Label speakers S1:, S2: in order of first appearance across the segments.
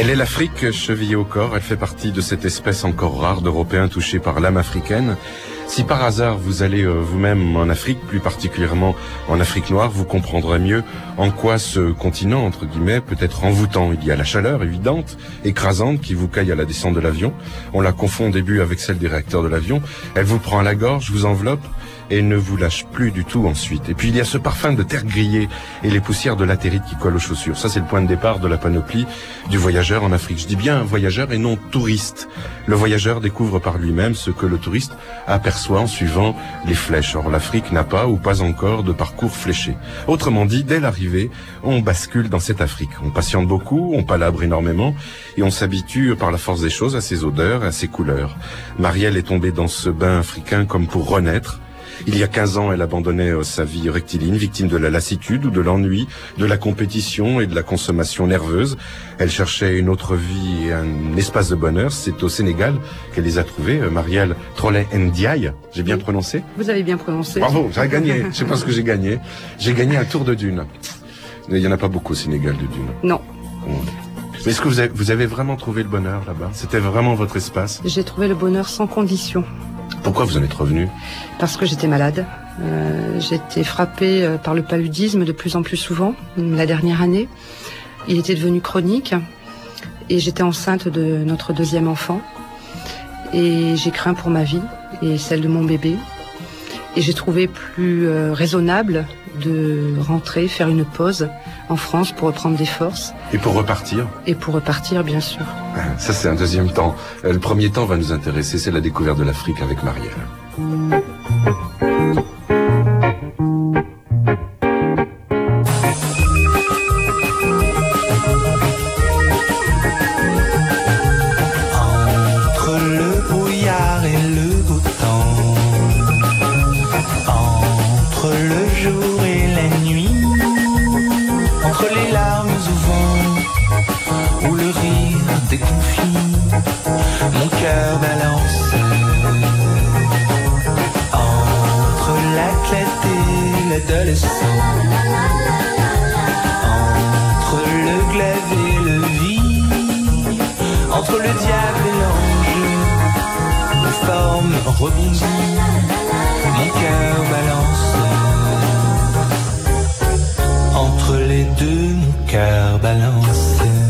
S1: Elle est l'Afrique chevillée au corps, elle fait partie de cette espèce encore rare d'Européens touchés par l'âme africaine. Si par hasard vous allez vous-même en Afrique, plus particulièrement en Afrique noire, vous comprendrez mieux en quoi ce continent, entre guillemets, peut être envoûtant. Il y a la chaleur évidente, écrasante, qui vous caille à la descente de l'avion. On la confond au début avec celle des réacteurs de l'avion. Elle vous prend à la gorge, vous enveloppe et ne vous lâche plus du tout ensuite. Et puis il y a ce parfum de terre grillée et les poussières de latérite qui collent aux chaussures. Ça, c'est le point de départ de la panoplie du voyageur en Afrique. Je dis bien voyageur et non touriste. Le voyageur découvre par lui-même ce que le touriste aperçoit en suivant les flèches. Or, l'Afrique n'a pas ou pas encore de parcours fléché. Autrement dit, dès l'arrivée, on bascule dans cette Afrique. On patiente beaucoup, on palabre énormément et on s'habitue par la force des choses à ses odeurs, à ses couleurs. Marielle est tombée dans ce bain africain comme pour renaître. Il y a 15 ans, elle abandonnait sa vie rectiligne, victime de la lassitude ou de l'ennui, de la compétition et de la consommation nerveuse. Elle cherchait une autre vie et un espace de bonheur. C'est au Sénégal qu'elle les a trouvés. Marielle Trolet Ndiaye, j'ai bien prononcé ?
S2: Vous avez bien prononcé.
S1: Bravo, j'ai gagné. Je sais pas ce que j'ai gagné. J'ai gagné un tour de dune. Il y en a pas beaucoup au Sénégal de dunes.
S2: Non.
S1: Mais est-ce que vous avez vraiment trouvé le bonheur là-bas ? C'était vraiment votre espace ?
S2: J'ai trouvé le bonheur sans condition.
S1: Pourquoi vous en êtes revenu ?
S2: Parce que j'étais malade. J'étais frappée par le paludisme de plus en plus souvent la dernière année. Il était devenu chronique et j'étais enceinte de notre deuxième enfant. Et j'ai craint pour ma vie et celle de mon bébé. Et j'ai trouvé plus raisonnable de rentrer, faire une pause en France pour reprendre des forces.
S1: Et pour repartir ?
S2: Et pour repartir, bien sûr.
S1: Ça, c'est un deuxième temps. Le premier temps va nous intéresser, c'est la découverte de l'Afrique avec Marielle.
S3: Entre le brouillard et le beau temps, entre le jour et la nuit, entre les larmes au vent ou le rire déconfit, mon cœur balance. Entre l'athlète et l'adolescent, entre le glaive et le vie, entre le diable et l'ange, les formes rebondies, mon cœur balance. Entre les deux, mon cœur balance.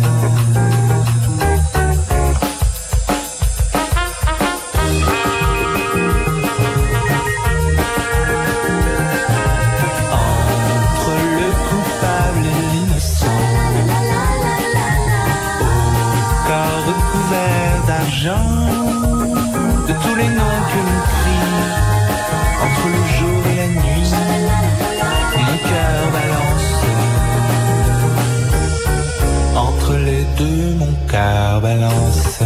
S3: Entre le coupable et l'innocent, au corps recouvert d'argent, de tous les noms que l'on crie, entre le jour et la nuit, mon cœur balance. Entre les deux, mon cœur balance.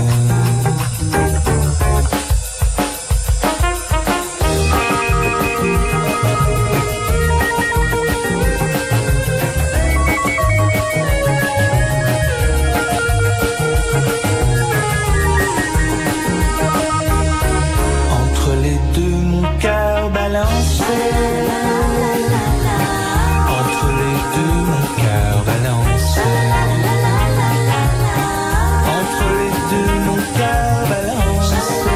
S3: Entre les deux, mon cœur balance. Entre les deux, mon cœur balance. Entre les deux, mon cœur balance.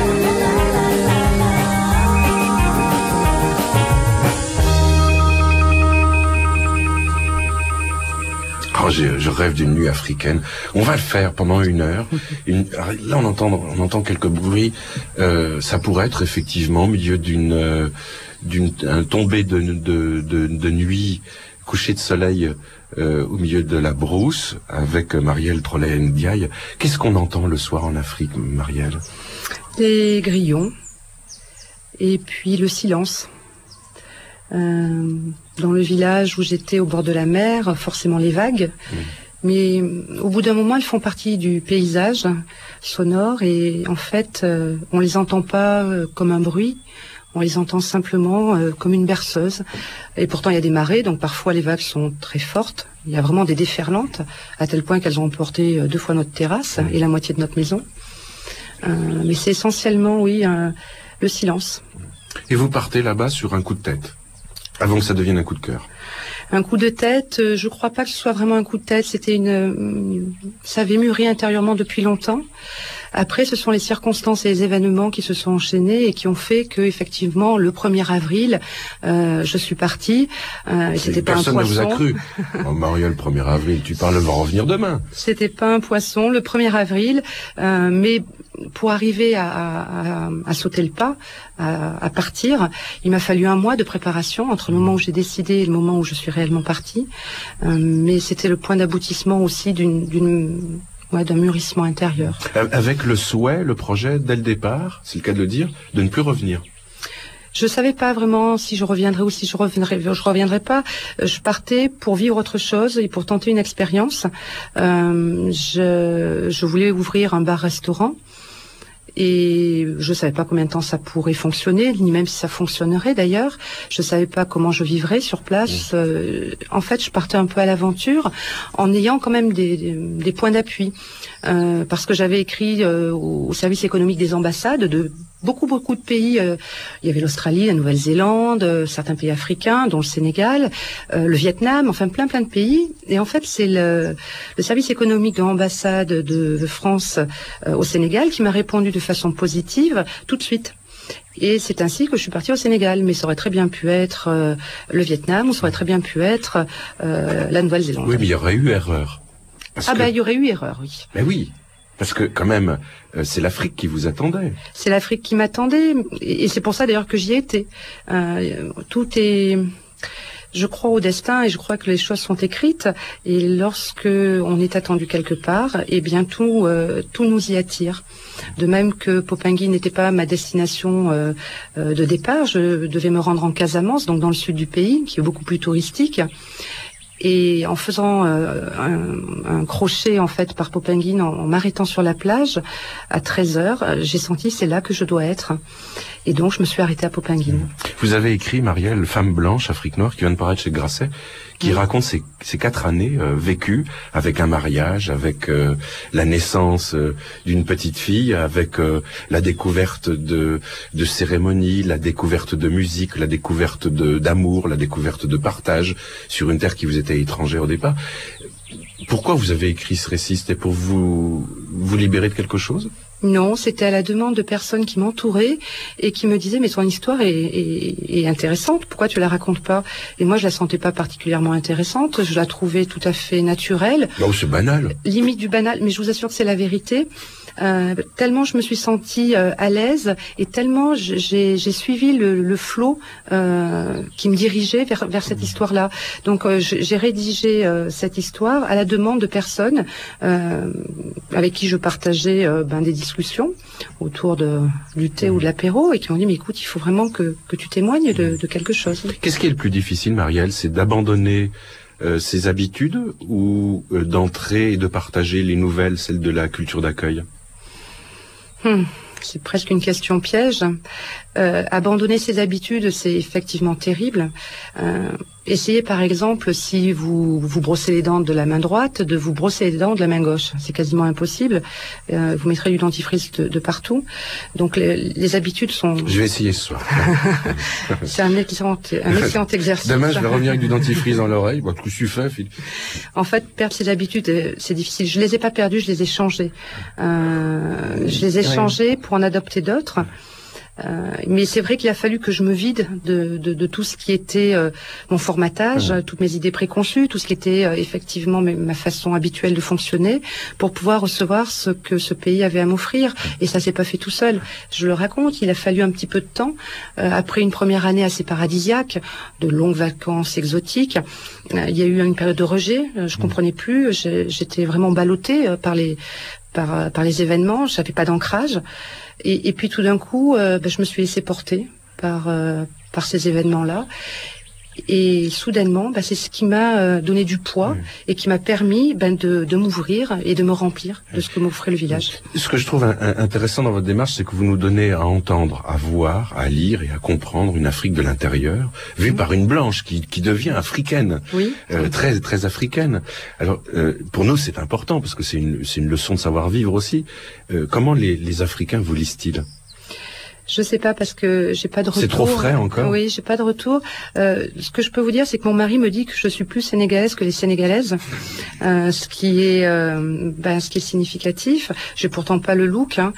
S1: Oh, je rêve d'une nuit africaine. On va le faire pendant 1 heure. Alors, là, on entend quelques bruits. Ça pourrait être effectivement au milieu d'une tombée de nuit, coucher de soleil au milieu de la brousse avec Marielle Trolet Ndiaye. Qu'est-ce qu'on entend le soir en Afrique, Marielle ?
S2: Les grillons et puis le silence. Dans le village où j'étais au bord de la mer, forcément les vagues, mais au bout d'un moment elles font partie du paysage sonore et en fait on les entend pas comme un bruit, on les entend simplement comme une berceuse. Et pourtant il y a des marées, donc parfois les vagues sont très fortes, il y a vraiment des déferlantes à tel point qu'elles ont emporté 2 fois notre terrasse et la moitié de notre maison. Mais c'est essentiellement le silence.
S1: Et vous partez là-bas sur un coup de tête, avant que ça devienne un coup de cœur.
S2: Un coup de tête, je crois pas que ce soit vraiment un coup de tête. C'était ça avait mûri intérieurement depuis longtemps. Après, ce sont les circonstances et les événements qui se sont enchaînés et qui ont fait que, effectivement, le 1er avril, je suis partie. C'était pas un poisson. Personne
S1: ne vous a cru. Oh, Marielle, 1er avril, tu parles, va revenir demain.
S2: C'était pas un poisson, le 1er avril, mais pour arriver à sauter le pas, à partir, il m'a fallu un mois de préparation entre le moment où j'ai décidé et le moment où je suis réellement partie. Mais c'était le point d'aboutissement aussi d'un mûrissement intérieur.
S1: Avec le souhait, le projet, dès le départ, c'est le cas de le dire, de ne plus revenir.
S2: Je savais pas vraiment si je reviendrais ou si je reviendrais pas. Je partais pour vivre autre chose et pour tenter une expérience. Je voulais ouvrir un bar-restaurant. Et je savais pas combien de temps ça pourrait fonctionner, ni même si ça fonctionnerait d'ailleurs. Je savais pas comment je vivrais sur place. En fait, je partais un peu à l'aventure en ayant quand même des points d'appui. Parce que j'avais écrit au service économique des ambassades de beaucoup de pays. Il y avait l'Australie, la Nouvelle-Zélande, certains pays africains, dont le Sénégal, le Vietnam, enfin plein de pays. Et en fait, c'est le service économique de l'ambassade de France au Sénégal qui m'a répondu de façon positive tout de suite. Et c'est ainsi que je suis partie au Sénégal. Mais ça aurait très bien pu être le Vietnam, ou ça aurait très bien pu être la Nouvelle-Zélande.
S1: Oui, mais il y aurait eu erreur.
S2: Il y aurait eu erreur, oui.
S1: Mais oui. Parce que quand même, c'est l'Afrique qui vous attendait.
S2: C'est l'Afrique qui m'attendait, et c'est pour ça d'ailleurs que j'y ai été. Tout est, je crois au destin, et je crois que les choses sont écrites. Et lorsque on est attendu quelque part, eh bien tout nous y attire. De même que Popingui n'était pas ma destination de départ, je devais me rendre en Casamance, donc dans le sud du pays, qui est beaucoup plus touristique. Et en faisant un crochet en fait par Popingui, en m'arrêtant sur la plage à 13h, j'ai senti c'est là que je dois être. Et donc je me suis arrêtée à Popingui.
S1: Vous avez écrit, Marielle, Femme blanche, Afrique noire, qui vient de paraître chez Grasset, qui raconte ces 4 années vécues avec un mariage, avec la naissance d'une petite fille, avec la découverte de cérémonies, la découverte de musique, la découverte d'amour, la découverte de partage sur une terre qui vous était étrangère au départ. Pourquoi vous avez écrit ce récit? C'était pour vous libérer de quelque chose?
S2: Non, c'était à la demande de personnes qui m'entouraient et qui me disaient mais ton histoire est intéressante, pourquoi tu la racontes pas? Et moi je la sentais pas particulièrement intéressante, je la trouvais tout à fait naturelle.
S1: Non, c'est banal.
S2: Limite du banal, mais je vous assure que c'est la vérité. Tellement je me suis sentie à l'aise et tellement j'ai suivi le flot qui me dirigeait vers cette histoire-là. Donc j'ai rédigé cette histoire à la demande de personnes avec qui je partageais des discussions autour du thé ou de l'apéro et qui m'ont dit mais écoute, il faut vraiment que tu témoignes de quelque chose.
S1: Qu'est-ce qui est le plus difficile, Marielle? C'est d'abandonner ses habitudes ou d'entrer et de partager les nouvelles, celles de la culture d'accueil?
S2: C'est presque une question piège. Abandonner ses habitudes, c'est effectivement terrible. Essayez par exemple, si vous brossez les dents de la main droite, de vous brosser les dents de la main gauche. C'est quasiment impossible. Vous mettrez du dentifrice de partout. Donc les habitudes sont...
S1: Je vais essayer ce soir.
S2: C'est un excellent exercice.
S1: Demain, je vais revenir avec du dentifrice dans l'oreille. Qu'est-ce que tu fais, Philippe?
S2: En fait, perdre ses habitudes, c'est difficile. Je les ai pas perdues, je les ai changées. Je les ai changées pour en adopter d'autres. Mais c'est vrai qu'il a fallu que je me vide de tout ce qui était mon formatage, toutes mes idées préconçues, tout ce qui était effectivement ma façon habituelle de fonctionner, pour pouvoir recevoir ce que ce pays avait à m'offrir. Et ça s'est pas fait tout seul. Je le raconte, il a fallu un petit peu de temps. Après une première année assez paradisiaque, de longues vacances exotiques, il y a eu une période de rejet. Je comprenais plus. J'étais vraiment ballottée par les événements. J'avais pas d'ancrage. Et puis tout d'un coup, je me suis laissée porter par ces événements-là. Et soudainement, c'est ce qui m'a donné du poids et qui m'a permis de m'ouvrir et de me remplir de ce que m'offrait le village.
S1: Ce que je trouve intéressant dans votre démarche, c'est que vous nous donnez à entendre, à voir, à lire et à comprendre une Afrique de l'intérieur, vue par une blanche qui devient africaine, très très africaine. Alors pour nous, c'est important parce que c'est une leçon de savoir-vivre aussi. Comment les Africains vous lisent-ils?
S2: Je sais pas parce que j'ai pas de retour.
S1: C'est trop frais encore.
S2: Oui, j'ai pas de retour. Ce que je peux vous dire, c'est que mon mari me dit que je suis plus sénégalaise que les Sénégalaises, ce qui est significatif. J'ai pourtant pas le look, hein.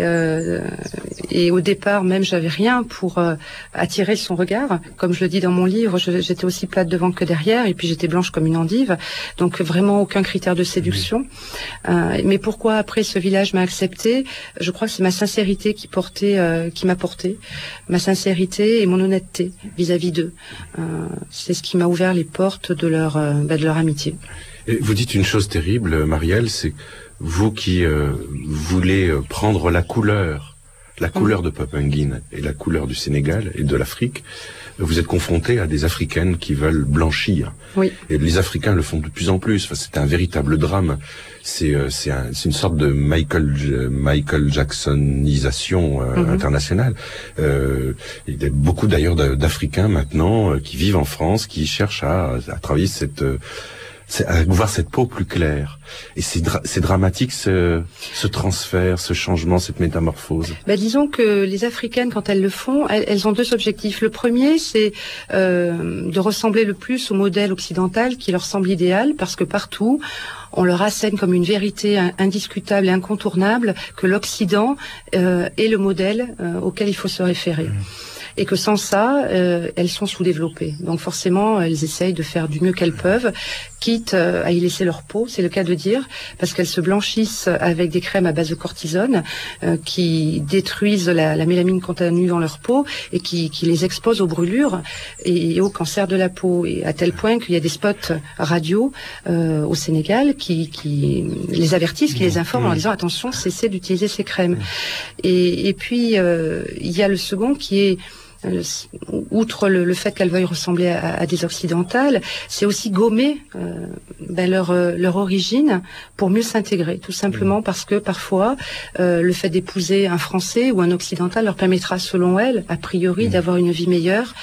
S2: Et au départ même, j'avais rien pour attirer son regard. Comme je le dis dans mon livre, j'étais aussi plate devant que derrière, et puis j'étais blanche comme une endive. Donc vraiment aucun critère de séduction. Mais pourquoi après ce village m'a acceptée? Je crois que c'est ma sincérité qui m'a porté, ma sincérité et mon honnêteté vis-à-vis d'eux. C'est ce qui m'a ouvert les portes de leur amitié.
S1: Et vous dites une chose terrible, Marielle, c'est vous qui voulez prendre la couleur de Popenguine et la couleur du Sénégal et de l'Afrique. Vous êtes confronté à des Africaines qui veulent blanchir. Oui. Et les Africains le font de plus en plus. Enfin, c'est un véritable drame. C'est une sorte de Michael Jacksonisation internationale. Il y a beaucoup d'ailleurs d'Africains maintenant qui vivent en France, qui cherchent à travailler à voir cette peau plus claire. Et c'est dramatique ce transfert, ce changement, cette métamorphose.
S2: Disons que les Africaines, quand elles le font, elles ont deux objectifs. Le premier, c'est de ressembler le plus au modèle occidental qui leur semble idéal, parce que partout, on leur assène comme une vérité indiscutable et incontournable que l'Occident est le modèle auquel il faut se référer. Et que sans ça, elles sont sous-développées. Donc forcément, elles essayent de faire du mieux qu'elles peuvent, quitte à y laisser leur peau, c'est le cas de dire, parce qu'elles se blanchissent avec des crèmes à base de cortisone qui détruisent la mélamine contenue dans leur peau et qui les exposent aux brûlures et au cancer de la peau. Et à tel point qu'il y a des spots radio au Sénégal qui les avertissent, qui les informent en disant attention, cessez d'utiliser ces crèmes. Et puis il y a le second qui est outre le fait qu'elles veuillent ressembler à des occidentales, c'est aussi gommer leur origine pour mieux s'intégrer, tout simplement parce que parfois le fait d'épouser un Français ou un occidental leur permettra, selon elles, a priori, d'avoir une vie meilleure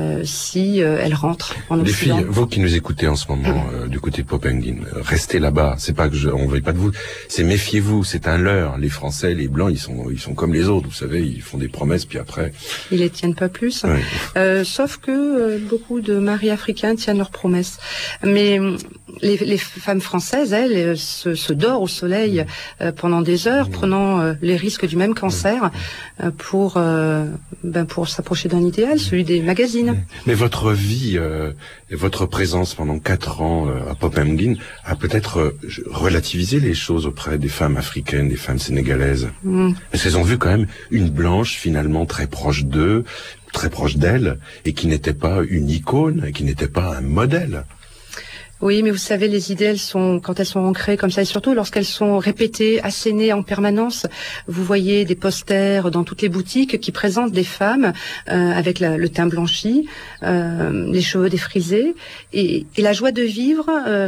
S2: si elles rentrent en Occident.
S1: Les filles, vous qui nous écoutez en ce moment du côté de Popenguine, restez là-bas. C'est pas que on veut pas de vous, c'est méfiez-vous, c'est un leurre. Les Français, les Blancs, ils sont comme les autres, vous savez, ils font des promesses puis après
S2: ils les tiennent pas plus. Oui. Sauf que beaucoup de maris africains tiennent leurs promesses. Mais les femmes françaises, elles, se dorent au soleil pendant des heures, prenant les risques du même cancer pour s'approcher d'un idéal, celui des magazines.
S1: Mais votre vie et votre présence pendant 4 ans à Popenguine a peut-être relativisé les choses auprès des femmes africaines, des femmes sénégalaises. Parce qu'elles ont vu quand même une blanche finalement très proche d'eux, très proche d'elle, et qui n'était pas une icône, qui n'était pas un modèle.
S2: Oui, mais vous savez, les idées, quand elles sont ancrées comme ça, et surtout lorsqu'elles sont répétées, assénées en permanence, vous voyez des posters dans toutes les boutiques qui présentent des femmes avec le teint blanchi, les cheveux défrisés, et la joie de vivre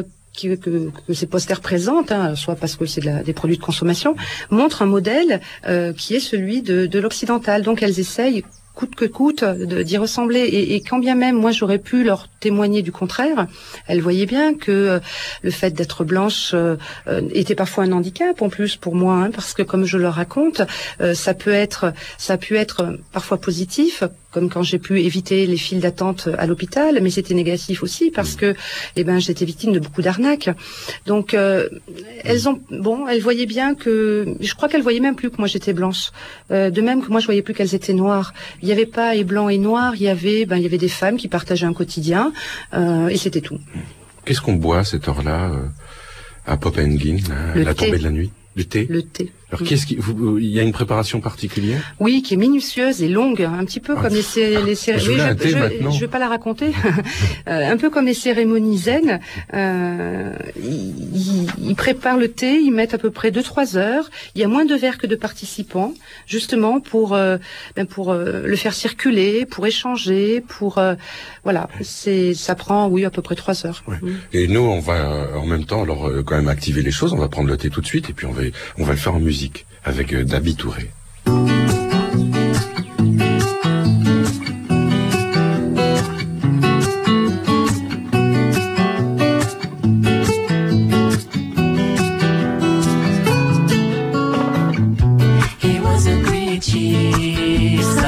S2: que ces posters présentent, soit parce que c'est des produits de consommation, montrent un modèle qui est celui de l'occidental. Donc elles essayent coûte que coûte d'y ressembler, et quand bien même moi j'aurais pu leur témoigner du contraire, elles voyaient bien que le fait d'être blanche était parfois un handicap en plus pour moi, parce que comme je le raconte, ça a pu être parfois positif, comme quand j'ai pu éviter les files d'attente à l'hôpital, mais c'était négatif aussi parce que j'étais victime de beaucoup d'arnaques. Donc elles voyaient bien que, je crois qu'elles voyaient même plus que moi j'étais blanche, de même que moi je voyais plus qu'elles étaient noires. Il n'y avait pas et blanc et noir, il y avait des femmes qui partageaient un quotidien, et c'était tout.
S1: Qu'est-ce qu'on boit à cette heure-là à Popenguine, la tombée de la nuit? Le thé?
S2: Le thé.
S1: Alors, il y a une préparation particulière?
S2: Oui, qui est minusieuse et longue, un petit peu comme les cérémonies. Je vais pas la raconter. Un peu comme les cérémonies zen. Ils préparent le thé, ils mettent à peu près 2-3 heures. Il y a moins de verres que de participants, justement pour le faire circuler, pour échanger, ça prend, à peu près 3 heures.
S1: Ouais. Et nous, on va en même temps, alors quand même activer les choses. On va prendre le thé tout de suite et puis on va le faire en musique avec Dabi Touré.
S3: He was a great chief.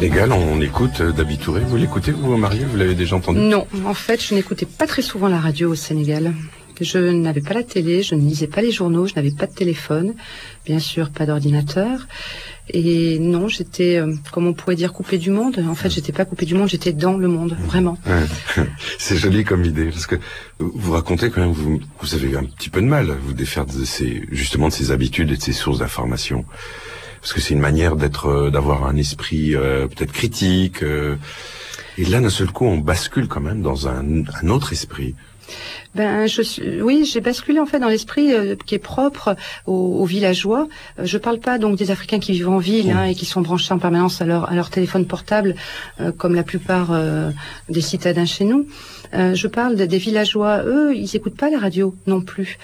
S1: Sénégal, on écoute Dabi Touré. Vous l'écoutez, vous, Marie? Vous l'avez déjà entendu?
S2: Non, en fait, je n'écoutais pas très souvent la radio au Sénégal. Je n'avais pas la télé, je ne lisais pas les journaux, je n'avais pas de téléphone, bien sûr pas d'ordinateur. Et non, j'étais, comme on pourrait dire, coupée du monde. En fait, j'étais pas coupée du monde, j'étais dans le monde, vraiment.
S1: Ouais. C'est joli comme idée, parce que vous racontez quand même, vous avez un petit peu de mal à vous défaire de ces habitudes et de ces sources d'information. Parce que c'est une manière d'avoir un esprit peut-être critique. Et là, d'un seul coup, on bascule quand même dans un autre esprit.
S2: Oui, j'ai basculé en fait dans l'esprit qui est propre aux villageois. Je parle pas donc des Africains qui vivent en ville et qui sont branchés en permanence à leur téléphone portable, comme la plupart des citadins chez nous. Je parle des villageois. Eux, ils écoutent pas la radio non plus.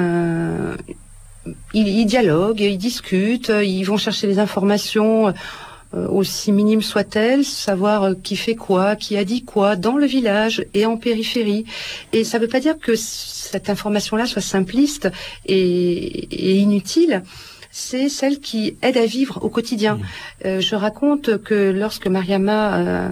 S2: Ils dialoguent, ils discutent, ils vont chercher les informations. Aussi minime soit-elle, savoir qui fait quoi, qui a dit quoi, dans le village et en périphérie. Et ça ne veut pas dire que cette information-là soit simpliste et inutile. C'est celle qui aide à vivre au quotidien. Je raconte que lorsque Mariama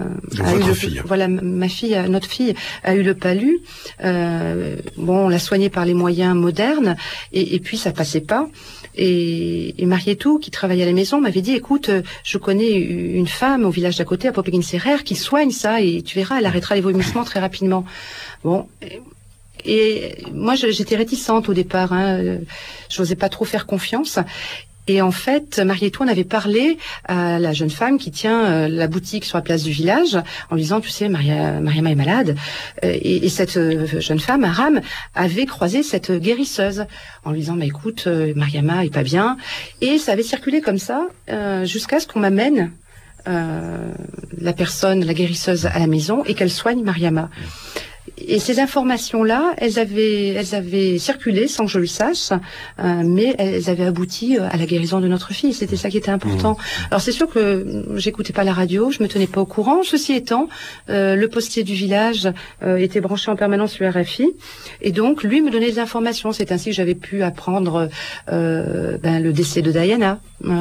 S2: notre fille a eu le palu, on l'a soignée par les moyens modernes et puis ça passait pas. Et Marietou, qui travaille à la maison, m'avait dit, écoute, je connais une femme au village d'à côté, à Popeguine-Serrer, qui soigne ça, et tu verras, elle arrêtera les vomissements très rapidement. Bon. Et moi, j'étais réticente au départ, j'osais pas trop faire confiance. Et en fait, Marietou en avait parlé à la jeune femme qui tient la boutique sur la place du village, en lui disant, tu sais, Mariama est malade. Et cette jeune femme, Aram, avait croisé cette guérisseuse, en lui disant, écoute, Mariama est pas bien. Et ça avait circulé comme ça, jusqu'à ce qu'on m'amène la guérisseuse à la maison, et qu'elle soigne Mariama. Et ces informations-là, elles avaient circulé sans que je le sache, mais elles avaient abouti à la guérison de notre fille. C'était ça qui était important. Alors c'est sûr que j'écoutais pas la radio, je me tenais pas au courant. Ceci étant, le postier du village était branché en permanence sur RFI, et donc lui me donnait des informations. C'est ainsi que j'avais pu apprendre le décès de Diana.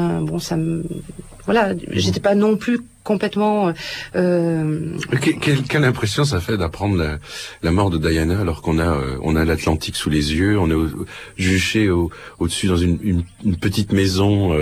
S2: J'étais pas non plus complètement.
S1: Quelle impression ça fait d'apprendre la mort de Diana alors qu'on a l'Atlantique sous les yeux, on est juché au-dessus dans une petite maison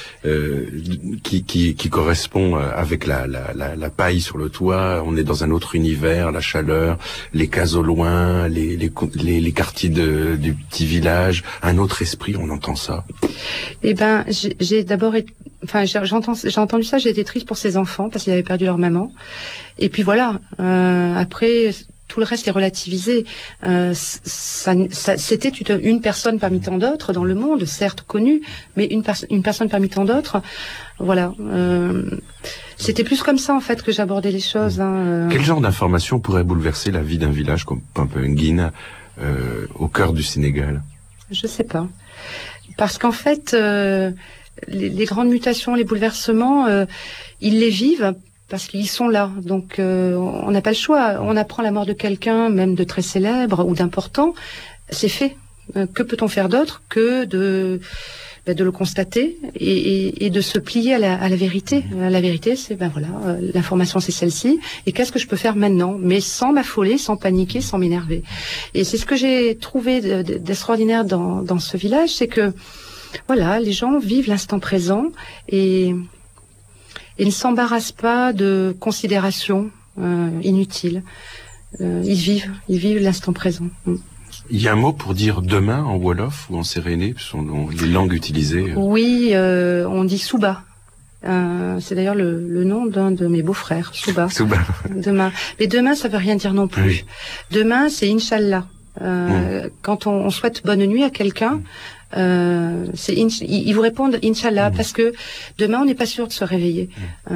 S1: qui correspond avec la paille sur le toit. On est dans un autre univers, la chaleur, les cases au loin, les quartiers du petit village, un autre esprit. On entend ça.
S2: Eh ben, j'ai d'abord j'ai entendu ça, j'ai été triste pour ces enfants parce qu'ils avaient perdu leur maman. Et puis voilà, après tout le reste est relativisé. C'était une personne parmi tant d'autres dans le monde, certes connue, mais une personne parmi tant d'autres. Voilà. C'était plus comme ça en fait que j'abordais les choses.
S1: Quel genre d'information pourrait bouleverser la vie d'un village comme Popeguine au cœur du Sénégal? Je
S2: sais pas. Parce qu'en fait, les grandes mutations, les bouleversements, ils les vivent parce qu'ils sont là. Donc on n'a pas le choix. On apprend la mort de quelqu'un, même de très célèbre ou d'important, c'est fait. Que peut-on faire d'autre que de le constater et de se plier à la vérité. La vérité, c'est l'information c'est celle-ci. Et qu'est-ce que je peux faire maintenant? Mais sans m'affoler, sans paniquer, sans m'énerver. Et c'est ce que j'ai trouvé d'extraordinaire dans ce village, c'est que voilà, les gens vivent l'instant présent et ne s'embarrassent pas de considérations inutiles. Ils vivent l'instant présent.
S1: Il y a un mot pour dire demain en Wolof ou en séréné, ce sont les langues utilisées.
S2: Oui, on dit Souba. C'est d'ailleurs le nom d'un de mes beaux-frères, Souba.
S1: Souba.
S2: Demain. Mais demain, ça veut rien dire non plus. Oui. Demain, c'est Inch'Allah. Quand on souhaite bonne nuit à quelqu'un, ils vous répondent Inch'Allah parce que demain, on n'est pas sûr de se réveiller.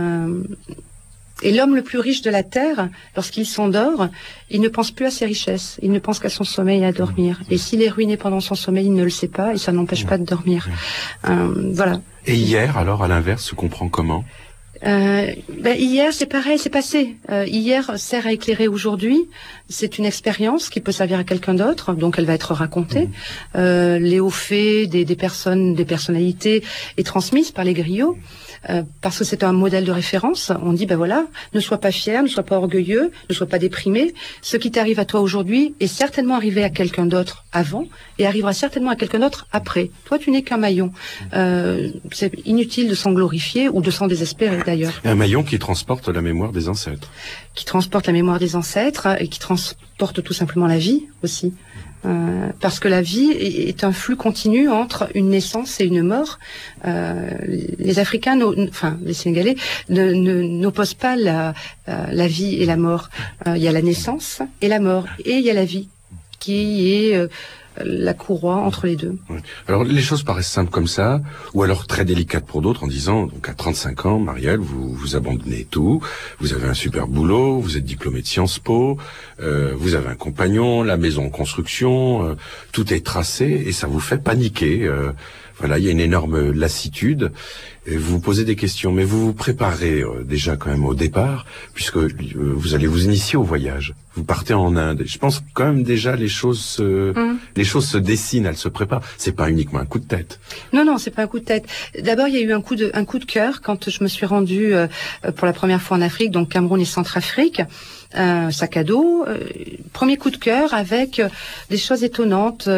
S2: Et l'homme le plus riche de la terre, lorsqu'il s'endort, il ne pense plus à ses richesses, il ne pense qu'à son sommeil et à dormir. Et s'il est ruiné pendant son sommeil, il ne le sait pas et ça n'empêche pas de dormir. Voilà.
S1: Et hier, alors, à l'inverse, se comprend comment?
S2: Hier, c'est pareil, c'est passé. Hier sert à éclairer aujourd'hui. C'est une expérience qui peut servir à quelqu'un d'autre, donc elle va être racontée. Les hauts faits des personnalités est transmise par les griots. Parce que c'est un modèle de référence. On dit, voilà, ne sois pas fier, ne sois pas orgueilleux, ne sois pas déprimé. Ce qui t'arrive à toi aujourd'hui est certainement arrivé à quelqu'un d'autre avant et arrivera certainement à quelqu'un d'autre après. Toi, tu n'es qu'un maillon. C'est inutile de s'en glorifier ou de s'en désespérer d'ailleurs.
S1: Un maillon qui transporte la mémoire des ancêtres.
S2: Qui transporte la mémoire des ancêtres et qui transporte tout simplement la vie aussi. Parce que la vie est un flux continu entre une naissance et une mort. Les Africains, les Sénégalais, n'opposent pas la vie et la mort. Il y a la naissance et la mort, et il y a la vie qui est la courroie entre les deux.
S1: Ouais. Alors les choses paraissent simples comme ça, ou alors très délicates pour d'autres, en disant, donc à 35 ans, Marielle, vous abandonnez tout, vous avez un super boulot, vous êtes diplômé de Sciences Po, vous avez un compagnon, la maison en construction, tout est tracé, et ça vous fait paniquer. Voilà, il y a une énorme lassitude, et vous vous posez des questions, mais vous vous préparez déjà quand même au départ, puisque vous allez vous initier au voyage. Vous partez en Inde. Je pense quand même déjà les choses se dessinent, elles se préparent. C'est pas uniquement un coup de tête.
S2: Non, c'est pas un coup de tête. D'abord, il y a eu un coup de cœur quand je me suis rendue pour la première fois en Afrique, donc Cameroun et Centrafrique. Sac à dos, premier coup de cœur avec des choses étonnantes,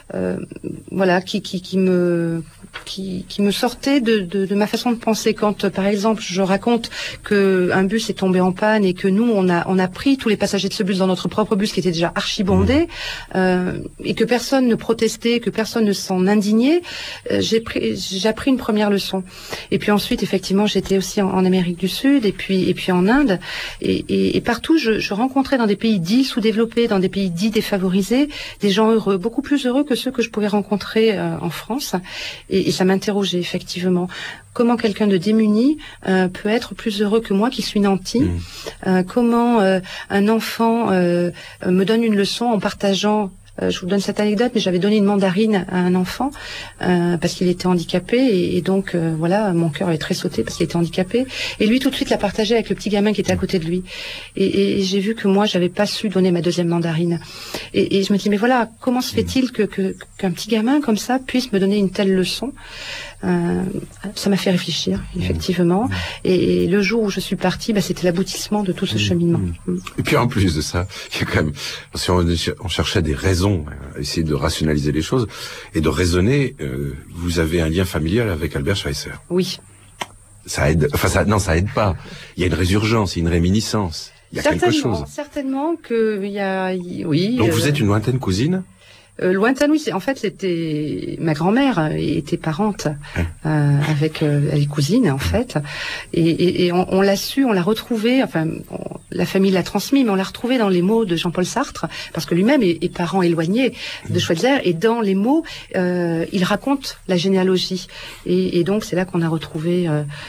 S2: qui me sortaient de ma façon de penser. Quand, par exemple, je raconte que un bus est tombé en panne et que nous on a pris tous les passagers de ce bus dans notre propre bus qui était déjà archibondé, et que personne ne protestait, que personne ne s'en indignait, j'ai appris une première leçon. Et puis ensuite, effectivement, j'étais aussi en Amérique du Sud et puis en Inde, et partout je rencontrais dans des pays dits sous-développés, dans des pays dits défavorisés, des gens heureux, beaucoup plus heureux que ceux que je pouvais rencontrer en France. Et ça m'interrogeait effectivement. Comment quelqu'un de démuni peut être plus heureux que moi qui suis nanti? Comment un enfant me donne une leçon en partageant. Je vous donne cette anecdote, mais j'avais donné une mandarine à un enfant parce qu'il était handicapé et donc mon cœur avait très sauté parce qu'il était handicapé. Et lui tout de suite l'a partagé avec le petit gamin qui était à côté de lui. Et j'ai vu que moi j'avais pas su donner ma deuxième mandarine. Et je me dis mais voilà, comment se fait-il qu'un petit gamin comme ça puisse me donner une telle leçon? Ça m'a fait réfléchir effectivement. Et le jour où je suis partie, c'était l'aboutissement de tout ce cheminement.
S1: Et puis en plus de ça, il y a quand même, si on cherchait des raisons, essayer de rationaliser les choses et de raisonner, vous avez un lien familial avec Albert Schweitzer.
S2: Oui.
S1: Ça aide. Enfin, ça aide pas. Il y a une résurgence, une réminiscence. Il y a quelque chose.
S2: Certainement que il y a, oui.
S1: Donc vous êtes une lointaine cousine?
S2: Lointaine, oui. En fait, c'était ma grand-mère était parente avec les cousines, en fait, et on l'a su, on l'a retrouvé. Enfin, la famille l'a transmis, mais on l'a retrouvé dans les mots de Jean-Paul Sartre, parce que lui-même est parent éloigné de Schweitzer, et dans les mots, il raconte la généalogie, et donc c'est là qu'on a retrouvé.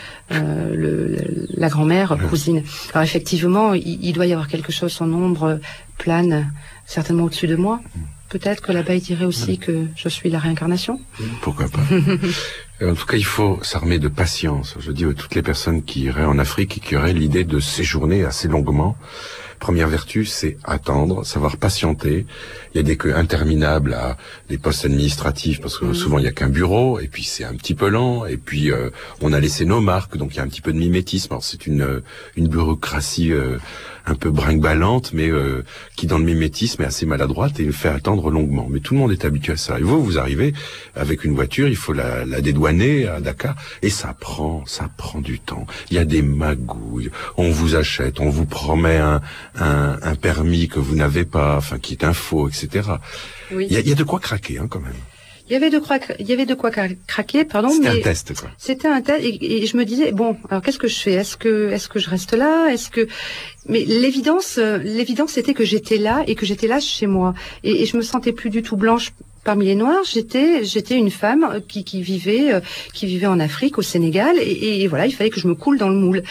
S2: La grand-mère cousine. Alors effectivement, il doit y avoir quelque chose. Son ombre plane certainement au-dessus de moi. Peut-être que là-bas il dirait aussi que je suis la réincarnation.
S1: Pourquoi pas. En tout cas, il faut s'armer de patience. Je dis à toutes les personnes qui iraient en Afrique et qui auraient l'idée de séjourner assez longuement. Première vertu, c'est attendre, savoir patienter. Il y a des queues interminables à des postes administratifs parce que souvent il y a qu'un bureau et puis c'est un petit peu lent et puis on a laissé nos marques donc il y a un petit peu de mimétisme. Alors c'est une bureaucratie un peu brinque-ballante mais qui dans le mimétisme est assez maladroite et le fait attendre longuement. Mais tout le monde est habitué à ça. Et vous arrivez avec une voiture, il faut la dédouaner à Dakar et ça prend du temps. Il y a des magouilles. On vous achète, on vous promet un permis que vous n'avez pas, enfin qui est un faux, etc. Oui. Il y a de quoi craquer, quand même.
S2: Il y avait de quoi craquer, pardon.
S1: C'était un test, quoi.
S2: C'était un test, et je me disais bon, alors qu'est-ce que je fais? Est-ce que je reste là? Mais l'évidence, c'était que j'étais là et que j'étais là chez moi, et je me sentais plus du tout blanche parmi les Noirs, j'étais une femme qui vivait en Afrique, au Sénégal, et voilà, il fallait que je me coule dans le moule.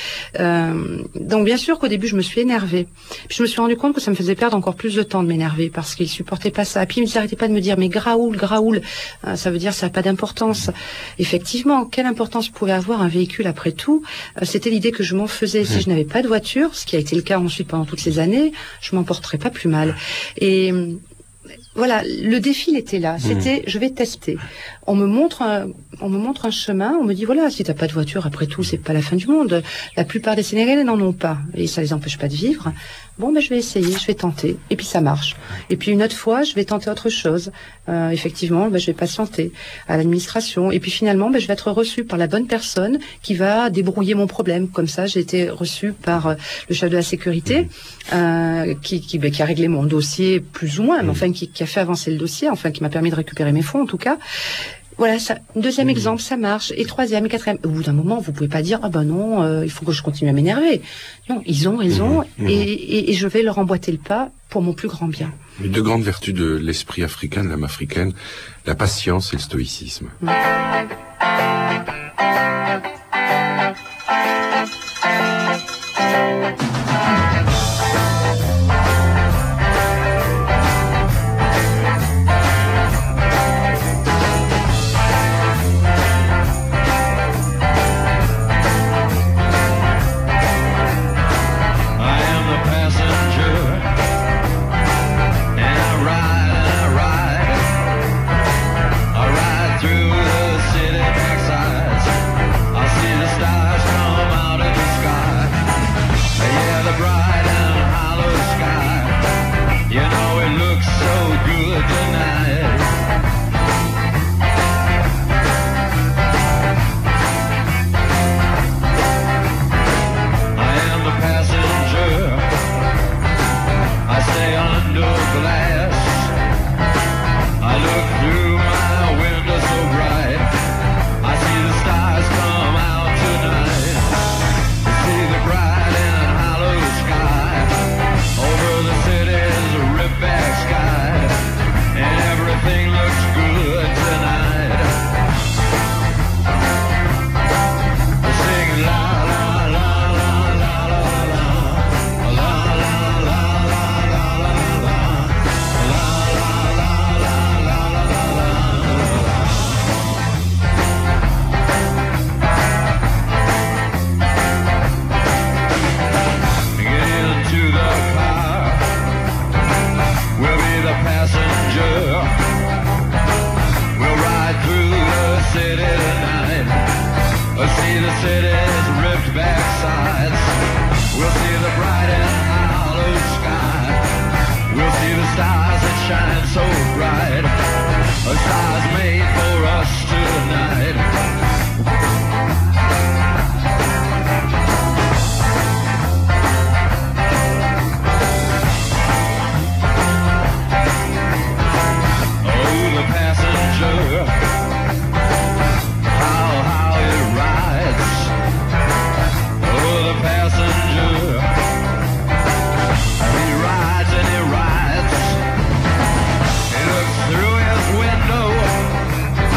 S2: Donc bien sûr qu'au début, je me suis énervée. Puis je me suis rendu compte que ça me faisait perdre encore plus de temps de m'énerver, parce qu'ils supportaient pas ça. Puis ils n'arrêtaient pas de me dire, mais Graoul, ça veut dire ça n'a pas d'importance. Effectivement, quelle importance pouvait avoir un véhicule après tout? C'était l'idée que je m'en faisais. Si je n'avais pas de voiture, ce qui a été le cas ensuite pendant toutes ces années, je m'en porterais pas plus mal. Et voilà, le défi il était là. C'était, je vais tester. On me montre un chemin. On me dit voilà, si t'as pas de voiture, après tout, c'est pas la fin du monde. La plupart des Sénégalais n'en ont pas, et ça les empêche pas de vivre. Bon, je vais essayer, je vais tenter, et puis ça marche. Et puis une autre fois, je vais tenter autre chose. Effectivement, je vais patienter à l'administration, et puis finalement, je vais être reçue par la bonne personne qui va débrouiller mon problème. Comme ça, j'ai été reçue par le chef de la sécurité, qui a réglé mon dossier plus ou moins, mais enfin qui a fait avancer le dossier, enfin qui m'a permis de récupérer mes fonds en tout cas. Voilà, ça, deuxième exemple, ça marche. Et troisième et quatrième. Au bout d'un moment, vous pouvez pas dire, ah ben non, il faut que je continue à m'énerver. Non, ils ont raison, et je vais leur emboîter le pas pour mon plus grand bien.
S1: Les deux grandes vertus de l'esprit africain, de l'âme africaine, la patience et le stoïcisme.
S3: He looks through his window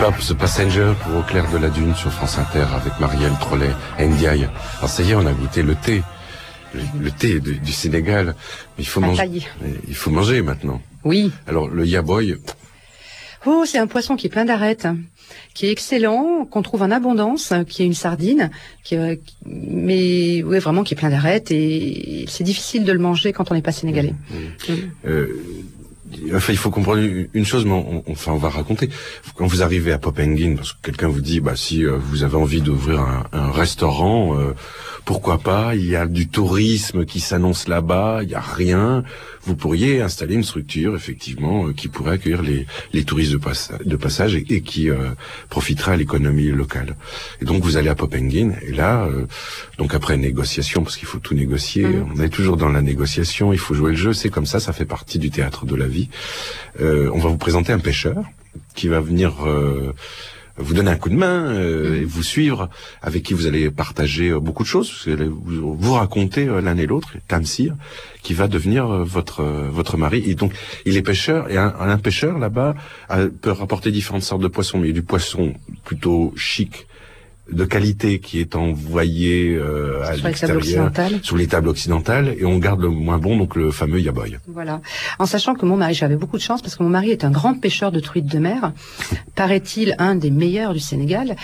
S1: The Passenger pour Au clair de la dune sur France Inter avec Marielle Trollet Ndiaye. Alors ça y est, on a goûté le thé. Le thé du Sénégal. Mais il faut manger maintenant.
S2: Oui.
S1: Alors le yaboy.
S2: Oh, c'est un poisson qui est plein d'arêtes, qui est excellent, qu'on trouve en abondance, qui est une sardine, mais ouais, vraiment qui est plein d'arêtes et c'est difficile de le manger quand on n'est pas sénégalais.
S1: Enfin, il faut comprendre une chose, mais on va raconter. Quand vous arrivez à Popenguine, parce que quelqu'un vous dit, si vous avez envie d'ouvrir un restaurant, pourquoi pas, il y a du tourisme qui s'annonce là-bas, il y a rien. Vous pourriez installer une structure, effectivement, qui pourrait accueillir les touristes de passage et qui profiterait à l'économie locale. Et donc, vous allez à Popenguine, et là, donc après négociation, parce qu'il faut tout négocier, on est toujours dans la négociation, il faut jouer le jeu, c'est comme ça fait partie du théâtre de la vie. On va vous présenter un pêcheur qui va venir vous donner un coup de main et vous suivre, avec qui vous allez partager beaucoup de choses, vous raconter l'un et l'autre, Tamsir, qui va devenir votre mari. Et donc, il est pêcheur, et un pêcheur là-bas peut rapporter différentes sortes de poissons, mais il y a du poisson plutôt chic, de qualité, qui est envoyé à l'extérieur, sur les tables occidentales, et on garde le moins bon, donc le fameux yaboy.
S2: Voilà. En sachant que mon mari, j'avais beaucoup de chance parce que mon mari est un grand pêcheur de truites de mer, paraît-il un des meilleurs du Sénégal,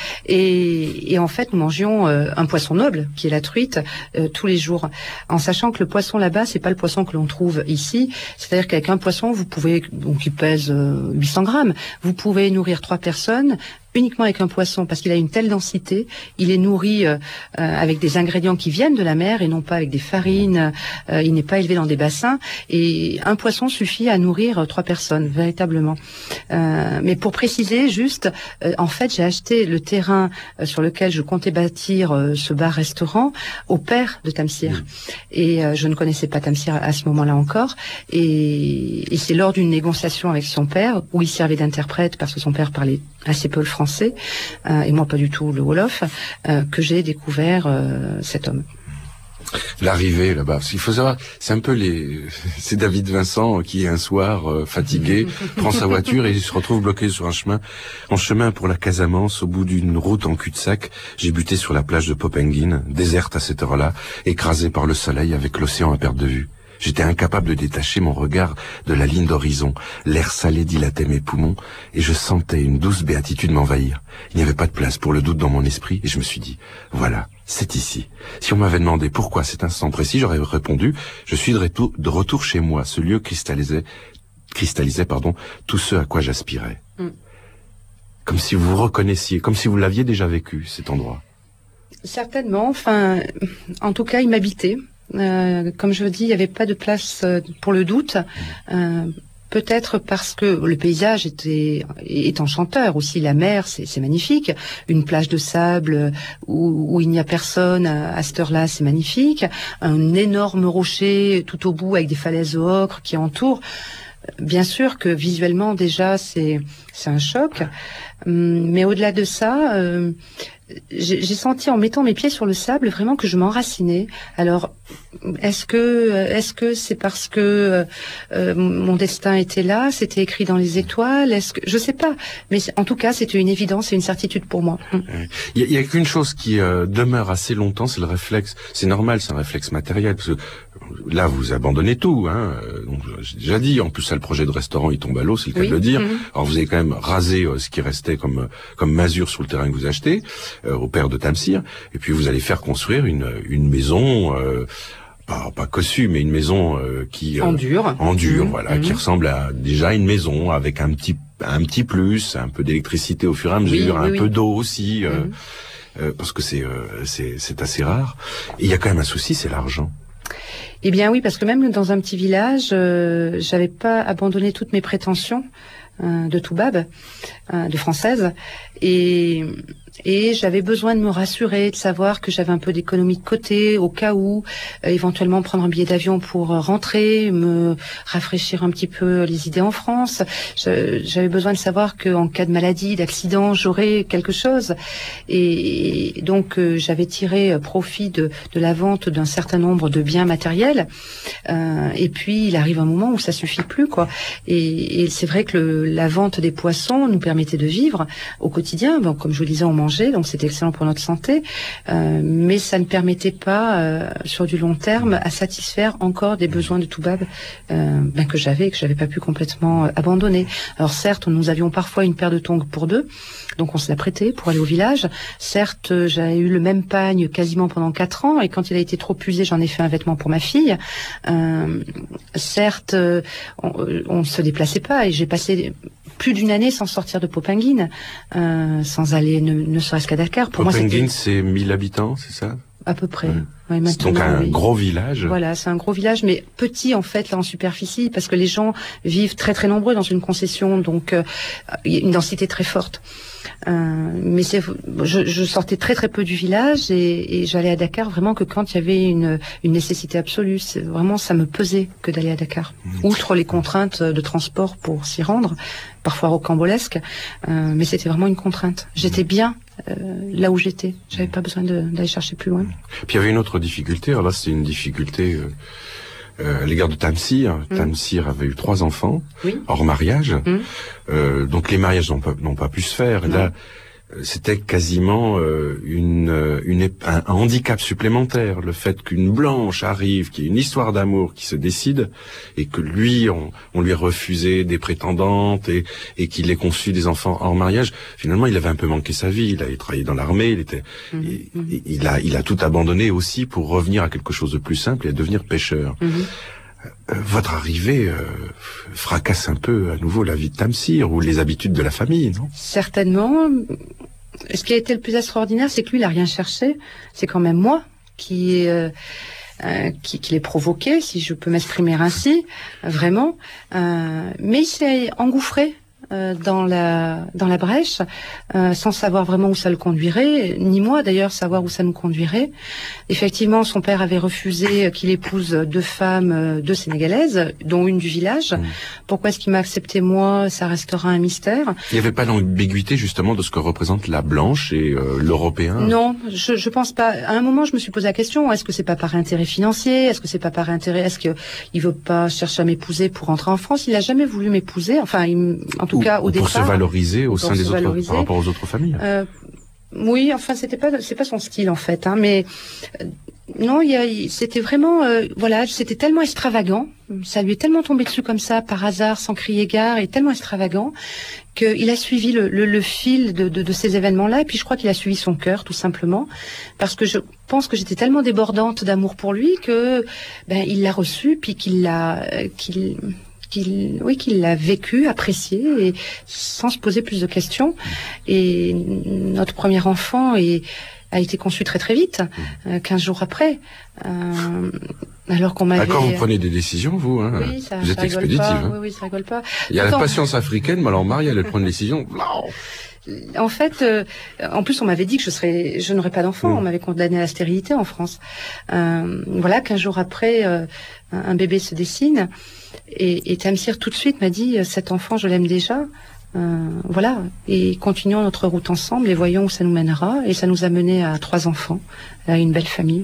S2: et en fait nous mangions un poisson noble qui est la truite tous les jours, en sachant que le poisson là-bas c'est pas le poisson que l'on trouve ici, c'est-à-dire qu'avec un poisson vous pouvez, donc il pèse 800 grammes, vous pouvez nourrir 3 personnes uniquement avec un poisson, parce qu'il a une telle densité, il est nourri avec des ingrédients qui viennent de la mer et non pas avec des farines, il n'est pas élevé dans des bassins, et un poisson suffit à nourrir 3 personnes, véritablement. Mais pour préciser juste, en fait j'ai acheté le terrain sur lequel je comptais bâtir ce bar-restaurant au père de Tamsir, et je ne connaissais pas Tamsir à ce moment-là encore, et c'est lors d'une négociation avec son père, où il servait d'interprète parce que son père parlait assez peu le français, et moi pas du tout le Wolof, que j'ai découvert cet homme.
S1: L'arrivée là-bas, il faut savoir, c'est un peu c'est David Vincent qui un soir fatigué prend sa voiture et il se retrouve bloqué sur en chemin pour la Casamance, au bout d'une route en cul-de-sac. J'ai buté sur la plage de Popenguine, déserte à cette heure-là, écrasée par le soleil avec l'océan à perte de vue. J'étais incapable de détacher mon regard de la ligne d'horizon. L'air salé dilatait mes poumons et je sentais une douce béatitude m'envahir. Il n'y avait pas de place pour le doute dans mon esprit et je me suis dit, voilà, c'est ici. Si on m'avait demandé pourquoi cet instant précis, j'aurais répondu, je suis de retour chez moi. Ce lieu cristallisait, tout ce à quoi j'aspirais. Comme si vous reconnaissiez, comme si vous l'aviez déjà vécu, cet endroit.
S2: Certainement, en tout cas, il m'habitait. Comme je dis, il n'y avait pas de place pour le doute. Peut-être parce que le paysage est enchanteur aussi. La mer, c'est magnifique. Une plage de sable où il n'y a personne à cette heure-là, c'est magnifique. Un énorme rocher tout au bout avec des falaises au ocre qui entourent. Bien sûr que visuellement déjà c'est un choc, mais au-delà de ça, j'ai senti en mettant mes pieds sur le sable vraiment que je m'enracinais. Alors est-ce que c'est parce que mon destin était là, c'était écrit dans les étoiles, je sais pas, mais en tout cas c'était une évidence et une certitude pour moi.
S1: Il y a qu'une chose qui demeure assez longtemps, c'est le réflexe. C'est normal, c'est un réflexe matériel, parce que là vous abandonnez tout, donc j'ai déjà dit, en plus ça, le projet de restaurant il tombe à l'eau, c'est le cas de le dire. Alors vous avez quand même rasé ce qui restait comme masure sur le terrain que vous achetez au père de Tamsir, et puis vous allez faire construire une maison pas cossue, mais une maison qui
S2: en dur,
S1: voilà, qui ressemble à déjà une maison avec un petit plus, un peu d'électricité au fur et à mesure, peu d'eau aussi, parce que c'est assez rare. Et il y a quand même un souci, c'est l'argent.
S2: Eh bien oui, parce que même dans un petit village, j'avais pas abandonné toutes mes prétentions de Toubab, de française, et Et j'avais besoin de me rassurer, de savoir que j'avais un peu d'économie de côté au cas où, éventuellement prendre un billet d'avion pour rentrer, me rafraîchir un petit peu les idées en France. J'avais besoin de savoir qu'en cas de maladie, d'accident, j'aurais quelque chose. Et donc j'avais tiré profit de la vente d'un certain nombre de biens matériels. Et puis il arrive un moment où ça suffit plus, quoi. Et c'est vrai que la vente des poissons nous permettait de vivre au quotidien. Bon, comme je vous le disais, on mangeait, donc c'était excellent pour notre santé, mais ça ne permettait pas, sur du long terme, à satisfaire encore des besoins de Toubab que j'avais pas pu complètement abandonner. Alors certes, nous avions parfois une paire de tongs pour deux, donc on se l'a prêté pour aller au village. Certes, j'avais eu le même pagne quasiment pendant 4 ans, et quand il a été trop usé, j'en ai fait un vêtement pour ma fille. Certes, on ne se déplaçait pas, et j'ai passé plus d'une année sans sortir de Popenguine, sans aller ne serait-ce qu'à Dakar.
S1: Pour Popenguine, c'est 1000 habitants, c'est ça?
S2: À peu près.
S1: Ouais, c'est donc un gros village.
S2: Voilà, c'est un gros village, mais petit en fait là en superficie, parce que les gens vivent très très nombreux dans une concession, donc il y a une densité très forte. Mais je sortais très très peu du village, et j'allais à Dakar vraiment que quand il y avait une nécessité absolue. Vraiment, ça me pesait que d'aller à Dakar. Outre les contraintes de transport pour s'y rendre, parfois rocambolesques, mais c'était vraiment une contrainte. J'étais bien là où j'étais. J'avais pas besoin d'aller chercher plus loin.
S1: Puis il y avait une autre difficulté. Alors là, c'était une difficulté à l'égard de Tamsir. Tamsir avait eu 3 enfants, hors mariage. Donc les mariages n'ont pas pu se faire. Là, c'était quasiment un handicap supplémentaire, le fait qu'une blanche arrive, qu'il y ait une histoire d'amour qui se décide, et que lui, on lui a refusé des prétendantes, et qu'il ait conçu des enfants hors mariage. Finalement, il avait un peu manqué sa vie. Il avait travaillé dans l'armée, il a tout abandonné aussi pour revenir à quelque chose de plus simple et à devenir pêcheur. Votre arrivée fracasse un peu à nouveau la vie de Tamsir ou les habitudes de la famille, non?
S2: Certainement. Ce qui a été le plus extraordinaire, c'est que lui, il a rien cherché. C'est quand même moi qui l'ai provoqué, si je peux m'exprimer ainsi, vraiment. Mais il s'est engouffré dans la brèche, sans savoir vraiment où ça le conduirait, ni moi d'ailleurs savoir où ça nous conduirait. Effectivement, son père avait refusé qu'il épouse 2 femmes, 2 sénégalaises, dont une du village. Pourquoi est-ce qu'il m'a accepté moi? Ça restera un mystère.
S1: Il n'y avait pas l'ambiguïté justement de ce que représente la blanche et l'européen? Non,
S2: je pense pas. À un moment, je me suis posé la question, est-ce que c'est pas par intérêt financier? Est-ce que c'est pas par intérêt? Est-ce qu'il veut pas chercher à m'épouser pour rentrer en France? Il a jamais voulu m'épouser. Enfin, en tout cas, au départ.
S1: Pour se valoriser au sein des autres, par rapport aux autres familles.
S2: Oui, enfin, c'est pas son style en fait, hein, mais non, c'était vraiment, voilà, c'était tellement extravagant, ça lui est tellement tombé dessus comme ça par hasard, sans crier gare, et tellement extravagant qu'il a suivi le fil de ces événements-là, et puis je crois qu'il a suivi son cœur tout simplement, parce que je pense que j'étais tellement débordante d'amour pour lui que il l'a reçu, puis qu'il l'a vécu, apprécié, et sans se poser plus de questions. Et notre premier enfant a été conçu très très vite, 15 jours après. Alors qu'on m'avait...
S1: Quand vous prenez des décisions, vous, hein,
S2: oui,
S1: vous êtes expéditive. Hein.
S2: Oui, ça rigole pas.
S1: Il y a la patience africaine, mais alors Marie, elle prend une décision.
S2: En fait, en plus, on m'avait dit que je n'aurais pas d'enfant. On m'avait condamné à la stérilité en France. Voilà, 15 jours après, un bébé se dessine. Et Tamsir, tout de suite, m'a dit, cet enfant, je l'aime déjà. Voilà. Et continuons notre route ensemble et voyons où ça nous mènera. Et ça nous a mené à 3 enfants, à une belle famille.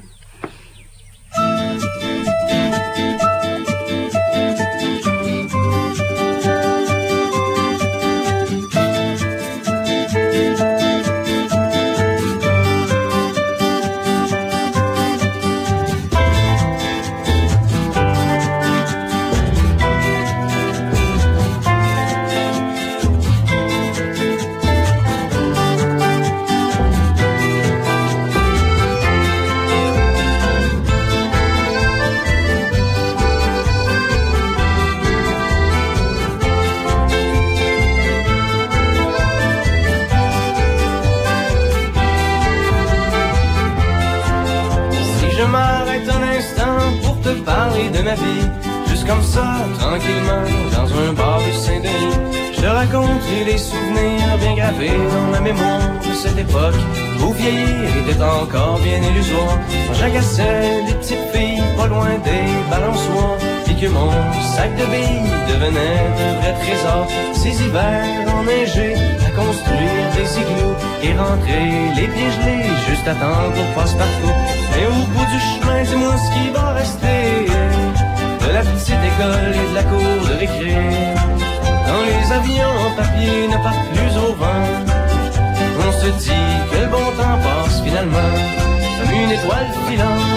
S3: De ma vie, je juste comme ça, tranquillement, dans un bar du Saint-Denis. Je te raconterai des souvenirs bien gravés dans ma mémoire de cette époque où vieillir était encore bien illusoire. Quand j'agaçais des petites filles pas loin des balançoires et que mon sac de billes devenait de vrais trésors. Ces hivers enneigés à construire des igloos et rentrer les pieds gelés juste à temps pour passe-partout. Mais au bout du chemin, dis-moi ce qui va rester de la petite école et de la cour de récré. Quand les avions en papier ne partent plus au vent, on se dit que le bon temps passe finalement comme une étoile filante.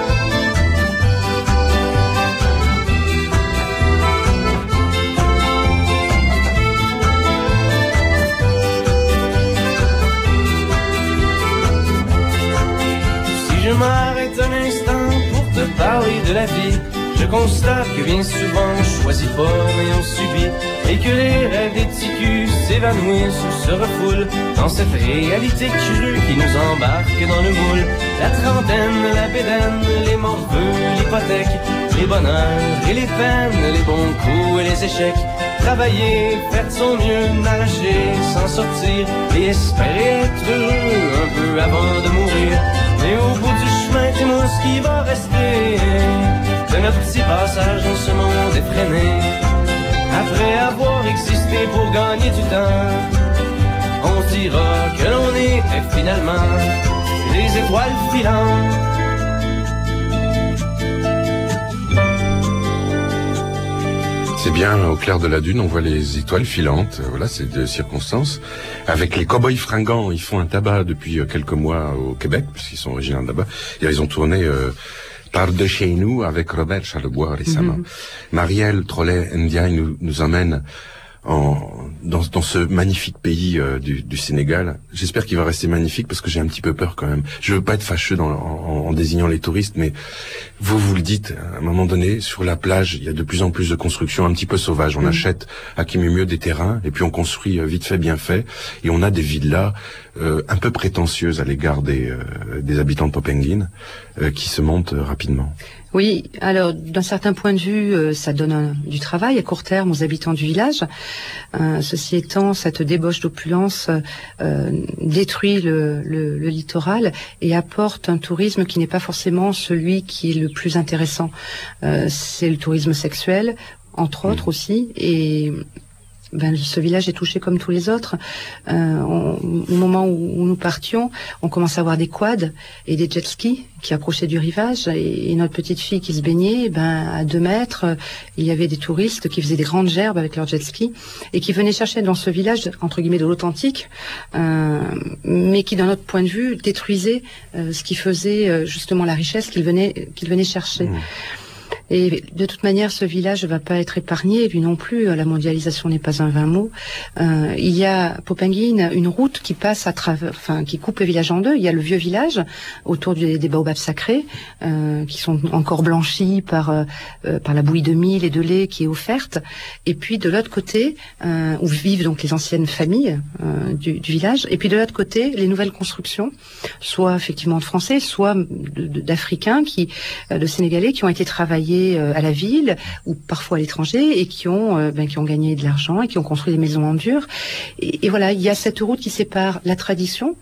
S3: Si je m'arrête un instant pour te parler de la vie, je constate que bien souvent on choisit pas mais on subit, et que les rêves des petits culs s'évanouissent ou se refoulent dans cette réalité crue qui nous embarque dans le moule. La trentaine, la bédaine, les morveux, l'hypothèque, les bonheurs et les peines, les bons coups et les échecs. Travailler, faire de son mieux, n'arracher, s'en sortir et espérer être heureux un peu avant de mourir. Mais au bout du chemin, dis-moi ce qui va rester de notre petit passage dans ce monde effréné. Après avoir existé pour gagner du temps, on dira que l'on était finalement des étoiles filantes.
S1: C'est bien, au clair de la dune, on voit les étoiles filantes. Voilà, c'est de circonstances. Avec les Cowboys Fringants, ils font un tabac depuis quelques mois au Québec, puisqu'ils sont originaires de là-bas. Et ils ont tourné Par de chez nous avec Robert Charlebois récemment. Marielle Trollet-Ndiaye nous emmène dans ce magnifique pays du Sénégal. J'espère qu'il va rester magnifique parce que j'ai un petit peu peur quand même. Je veux pas être fâcheux en désignant les touristes, mais vous le dites, à un moment donné, sur la plage, il y a de plus en plus de constructions un petit peu sauvages. On achète à qui mieux des terrains et puis on construit vite fait, bien fait, et on a des villas un peu prétentieuses à l'égard des habitants de Popenguine qui se montent rapidement.
S2: Oui, alors d'un certain point de vue, ça donne du travail à court terme aux habitants du village. Ceci étant, cette débauche d'opulence détruit le littoral et apporte un tourisme qui n'est pas forcément celui qui est le plus intéressant. C'est le tourisme sexuel, entre autres aussi, et ce village est touché comme tous les autres. Au moment où nous partions, on commençait à voir des quads et des jet skis qui approchaient du rivage, et notre petite fille qui se baignait, à 2 mètres, il y avait des touristes qui faisaient des grandes gerbes avec leurs jet skis et qui venaient chercher dans ce village, entre guillemets, de l'authentique, mais qui, d'un autre point de vue, détruisait ce qui faisait justement la richesse qu'ils venaient chercher. Et de toute manière, ce village ne va pas être épargné, lui non plus. La mondialisation n'est pas un vain mot. Il y a Popenguine, une route qui passe qui coupe le village en deux. Il y a le vieux village autour des baobabs sacrés, qui sont encore blanchis par la bouillie de mil et de lait qui est offerte. Et puis de l'autre côté, où vivent donc les anciennes familles du village. Et puis de l'autre côté, les nouvelles constructions, soit effectivement de Français, soit d'Africains, de Sénégalais, qui ont été travaillés à la ville ou parfois à l'étranger et qui ont gagné de l'argent et qui ont construit des maisons en dur. Et voilà, il y a cette route qui sépare la tradition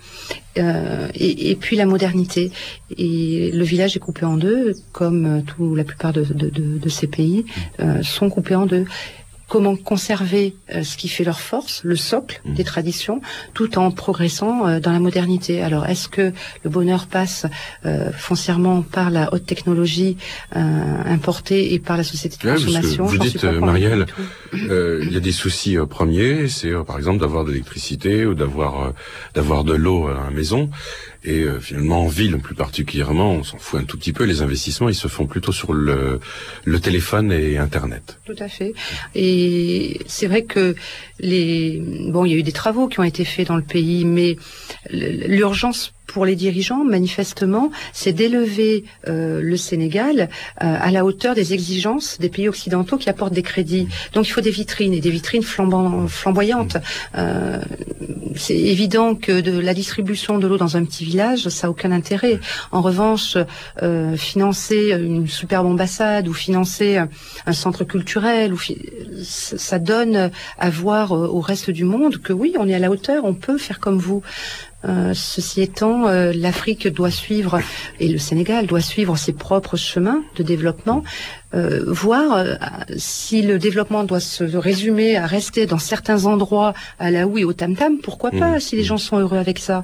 S2: et puis la modernité. Et le village est coupé en deux, comme la plupart de ces pays sont coupés en deux. Comment conserver ce qui fait leur force, le socle des traditions, tout en progressant dans la modernité. Alors, est-ce que le bonheur passe foncièrement par la haute technologie importée et par la société de consommation?
S1: Vous dites, Marielle, il y a des soucis premiers, c'est par exemple d'avoir de l'électricité ou d'avoir de l'eau à la maison. Et finalement, en ville, plus particulièrement, on s'en fout un tout petit peu. Les investissements, ils se font plutôt sur le téléphone et Internet.
S2: Tout à fait. Et c'est vrai que il y a eu des travaux qui ont été faits dans le pays, mais l'urgence pour les dirigeants, manifestement, c'est d'élever le Sénégal à la hauteur des exigences des pays occidentaux qui apportent des crédits. Donc il faut des vitrines, et des vitrines flamboyantes. C'est évident que de la distribution de l'eau dans un petit village, ça n'a aucun intérêt. En revanche, financer une superbe ambassade ou financer un centre culturel, ça donne à voir au reste du monde que oui, on est à la hauteur, on peut faire comme vous. Ceci étant, l'Afrique doit suivre, et le Sénégal doit suivre ses propres chemins de développement, voir si le développement doit se résumer à rester dans certains endroits à la houe et au tam-tam, pourquoi pas, si les gens sont heureux avec ça.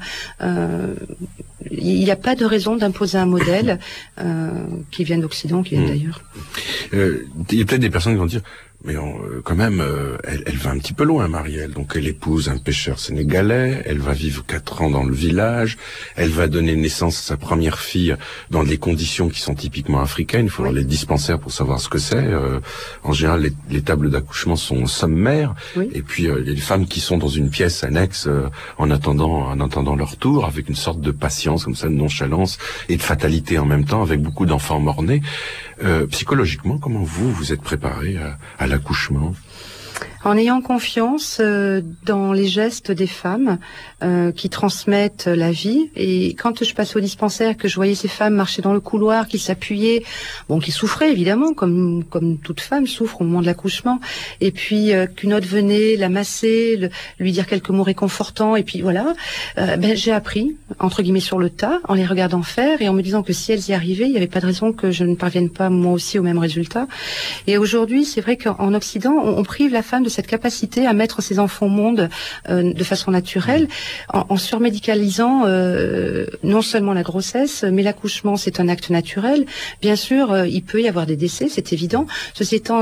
S2: Il n'y a pas de raison d'imposer un modèle qui vient d'Occident, qui vient d'ailleurs.
S1: Il y a peut-être des personnes qui vont dire mais quand même, elle va un petit peu loin, Marielle. Donc elle épouse un pêcheur sénégalais, elle va vivre 4 ans dans le village, elle va donner naissance à sa première fille dans des conditions qui sont typiquement africaines. Il faut voir les dispensaires pour savoir ce que c'est. En général, les tables d'accouchement sont sommaires. Oui. Et puis les femmes qui sont dans une pièce annexe en attendant leur tour, avec une sorte de patience, comme ça, de nonchalance et de fatalité en même temps, avec beaucoup d'enfants mort-nés. Psychologiquement, comment vous êtes préparé à l'accouchement?
S2: En ayant confiance dans les gestes des femmes qui transmettent la vie. Et quand je passais au dispensaire, que je voyais ces femmes marcher dans le couloir, qui s'appuyaient, qui souffraient évidemment, comme toute femme souffre au moment de l'accouchement, et puis qu'une autre venait la masser, lui dire quelques mots réconfortants, et puis voilà, j'ai appris, entre guillemets sur le tas, en les regardant faire, et en me disant que si elles y arrivaient, il n'y avait pas de raison que je ne parvienne pas moi aussi au même résultat. Et aujourd'hui, c'est vrai qu'en Occident, on prive la femme de cette capacité à mettre ses enfants au monde de façon naturelle, en surmédicalisant non seulement la grossesse, mais l'accouchement, c'est un acte naturel. Bien sûr, il peut y avoir des décès, c'est évident. Ceci étant,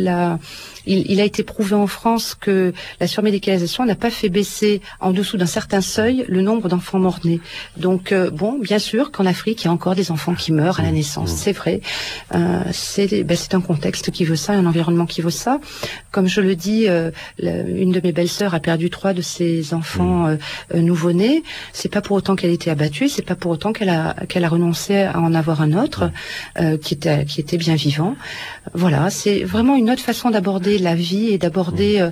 S2: il a été prouvé en France que la surmédicalisation n'a pas fait baisser en dessous d'un certain seuil le nombre d'enfants morts-nés. Donc, bien sûr qu'en Afrique, il y a encore des enfants qui meurent à la naissance. C'est vrai. C'est un contexte qui veut ça, un environnement qui veut ça. Comme je le dis, une de mes belles-sœurs a perdu 3 de ses enfants nouveau-nés. C'est pas pour autant qu'elle a été abattue, c'est pas pour autant qu'elle a renoncé à en avoir un autre qui était bien vivant. Voilà, c'est vraiment une autre façon d'aborder la vie et d'aborder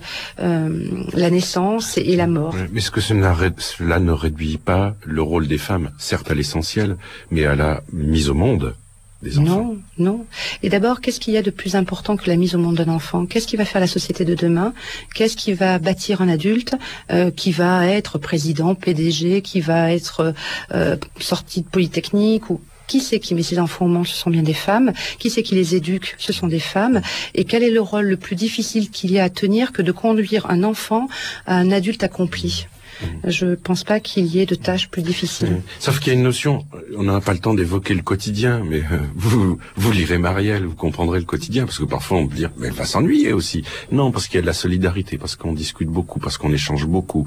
S2: la naissance et la mort.
S1: Mais est-ce que cela ne réduit pas le rôle des femmes, certes à l'essentiel, mais à la mise au monde des enfants?
S2: Non. Et d'abord, qu'est-ce qu'il y a de plus important que la mise au monde d'un enfant? Qu'est-ce qui va faire la société de demain? Qu'est-ce qui va bâtir un adulte qui va être président, PDG, qui va être sorti de Polytechnique ou... Qui c'est qui met ses enfants au monde? Ce sont bien des femmes. Qui c'est qui les éduque? Ce sont des femmes. Et quel est le rôle le plus difficile qu'il y a à tenir que de conduire un enfant à un adulte accompli? Je pense pas qu'il y ait de tâches plus difficiles.
S1: Sauf qu'il y a une notion, on n'a pas le temps d'évoquer le quotidien, mais vous lirez Marielle, vous comprendrez le quotidien, parce que parfois on peut dire, mais elle va s'ennuyer aussi. Non, parce qu'il y a de la solidarité, parce qu'on discute beaucoup, parce qu'on échange beaucoup.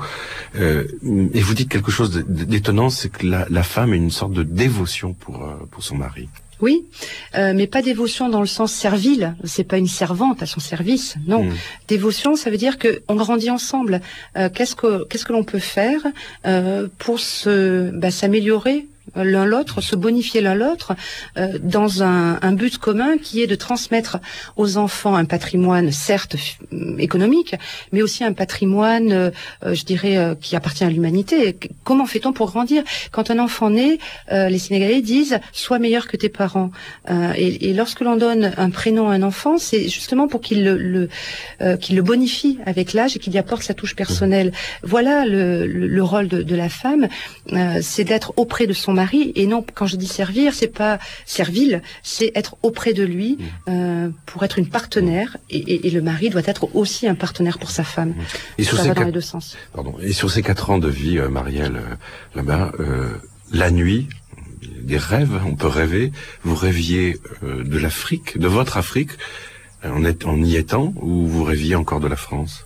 S1: Et vous dites quelque chose d'étonnant, c'est que la femme a une sorte de dévotion pour son mari.
S2: Oui, mais pas dévotion dans le sens servile. C'est pas une servante à son service, non. Dévotion, ça veut dire que on grandit ensemble. Qu'est-ce que l'on peut faire pour s'améliorer l'un l'autre, se bonifier l'un l'autre dans un but commun qui est de transmettre aux enfants un patrimoine certes économique, mais aussi un patrimoine, je dirais, qui appartient à l'humanité. Comment fait-on pour grandir? Quand un enfant naît, les Sénégalais disent « sois meilleur que tes parents ». Et lorsque l'on donne un prénom à un enfant, c'est justement pour qu'il le bonifie avec l'âge et qu'il y apporte sa touche personnelle. Voilà le rôle de la femme, c'est d'être auprès de son mari. Et non, quand je dis servir, c'est pas servile, c'est être auprès de lui pour être une partenaire. Et le mari doit être aussi un partenaire pour sa femme. Et ça va dans les deux sens.
S1: Pardon. Et sur ces 4 ans de vie, Marielle, là-bas, la nuit, des rêves, on peut rêver. Vous rêviez de l'Afrique, de votre Afrique, en y étant, ou vous rêviez encore de la France?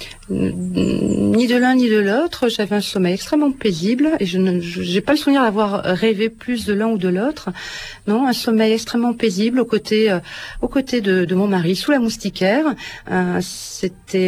S2: Ni de l'un ni de l'autre. J'avais un sommeil extrêmement paisible et je n'ai pas le souvenir d'avoir rêvé plus de l'un ou de l'autre. Non, un sommeil extrêmement paisible aux côtés de mon mari sous la moustiquaire. C'était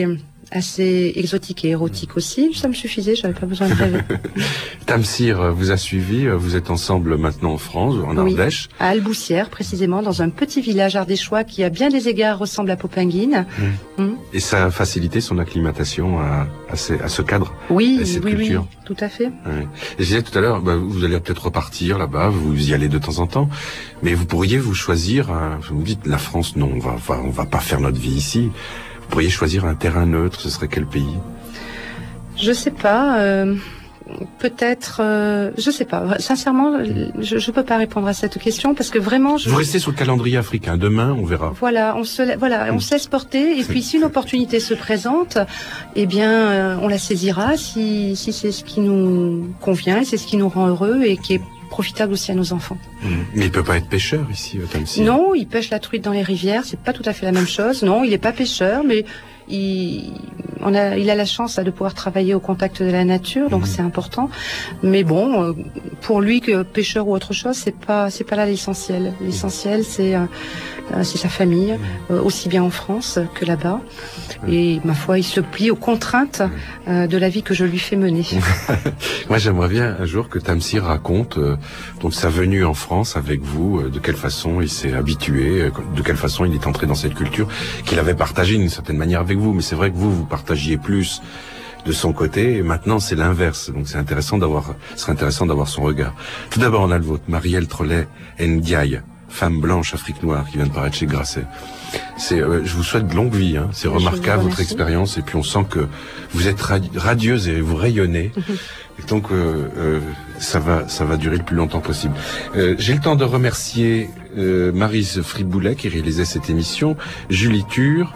S2: assez exotique et érotique aussi. Ça me suffisait, j'avais pas besoin de rêver.
S1: Tamsir vous a suivi, vous êtes ensemble maintenant en France, en Ardèche.
S2: À Alboussière, précisément, dans un petit village ardéchois qui, à bien des égards, ressemble à Popinguine.
S1: Et ça a facilité son acclimatation à ce cadre,
S2: oui,
S1: à cette culture.
S2: Oui, tout à fait.
S1: Ouais. Et je disais tout à l'heure, vous allez peut-être repartir là-bas, vous y allez de temps en temps, mais vous pourriez vous choisir, vous dites, la France, non, on va pas faire notre vie ici. Vous pourriez choisir un terrain neutre, ce serait quel pays?
S2: Je sais pas, peut-être, je sais pas. Sincèrement, je peux pas répondre à cette question parce que vraiment,
S1: vous restez sur le calendrier africain. Demain, on verra.
S2: Voilà, on se laisse porter. Et puis, si une opportunité se présente, eh bien, on la saisira si c'est ce qui nous convient et c'est ce qui nous rend heureux et qui est profitable aussi à nos enfants.
S1: Mais il peut pas être pêcheur ici, Tamsir.
S2: Non, il pêche la truite dans les rivières, c'est pas tout à fait la même chose. Non, il est pas pêcheur, mais il a la chance de pouvoir travailler au contact de la nature, donc c'est important. Mais bon, pour lui, que pêcheur ou autre chose, c'est pas là l'essentiel. L'essentiel, c'est sa famille, aussi bien en France que là-bas. Et ma foi, il se plie aux contraintes de la vie que je lui fais mener.
S1: Moi, j'aimerais bien un jour que Tamsir raconte donc sa venue en France avec vous, de quelle façon il s'est habitué, de quelle façon il est entré dans cette culture qu'il avait partagée d'une certaine manière avec vous. Mais c'est vrai que vous partagiez plus de son côté, et maintenant c'est l'inverse. Donc c'est intéressant d'avoir son regard. Tout d'abord, on a le vôtre, Marielle Trollet Ndiaye, femme blanche Afrique noire, qui vient de paraître chez Grasset. Je vous souhaite de longue vie, hein. C'est remarquable votre expérience, et puis on sent que vous êtes radieuse et vous rayonnez. Et donc ça va durer le plus longtemps possible. J'ai le temps de remercier Maryse Friboulet qui réalisait cette émission, Julie Tur,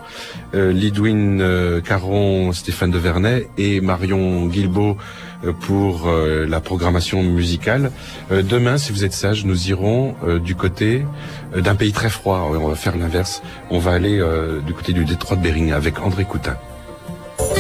S1: Lidwin Caron, Stéphane Devernay et Marion Guilbeault pour la programmation musicale. Demain, si vous êtes sages, nous irons du côté d'un pays très froid. On va faire l'inverse. On va aller du côté du détroit de Bering avec André Coutin.